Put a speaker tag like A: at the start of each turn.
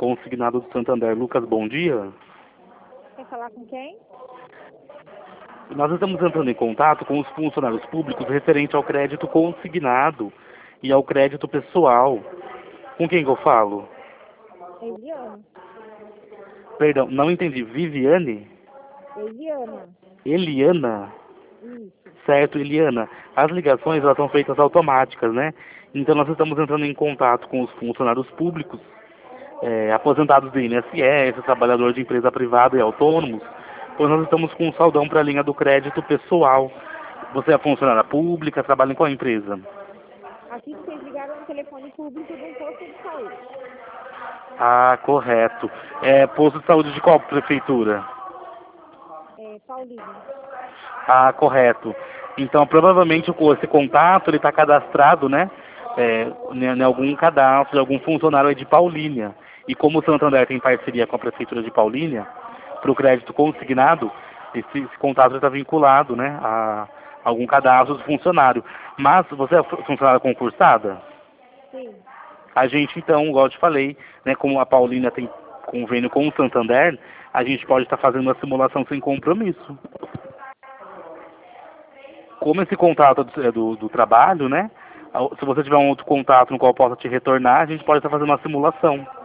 A: consignado do Santander. Lucas, bom dia.
B: Quer falar com quem?
A: Nós estamos entrando em contato com os funcionários públicos referente ao crédito consignado e ao crédito pessoal. Com quem que eu falo?
B: Eliana.
A: Perdão, não entendi. Viviane?
B: Eliana.
A: Eliana?
B: Isso.
A: Certo, Eliana. As ligações elas são feitas automáticas, né? Então nós estamos entrando em contato com os funcionários públicos, aposentados do INSS, trabalhadores de empresa privada e autônomos, pois nós estamos com um saldão para a linha do crédito pessoal. Você é funcionária pública, trabalha em qual empresa?
B: Aqui vocês ligaram no telefone público de um posto de saúde.
A: Ah, correto. Posto de saúde de qual prefeitura?
B: Paulina.
A: Ah, correto. Então, provavelmente esse contato ele está cadastrado, né? Em algum cadastro, de algum funcionário aí de Paulínia. E como o Santander tem parceria com a prefeitura de Paulínia, para o crédito consignado, esse contato está vinculado, né, a algum cadastro do funcionário. Mas você é funcionária concursada?
B: Sim.
A: A gente, então, igual eu te falei, né, como a Paulínia tem convênio com o Santander, a gente pode estar fazendo uma simulação sem compromisso. Como esse contrato é do trabalho, né? Se você tiver um outro contato no qual possa te retornar, a gente pode estar fazendo uma simulação.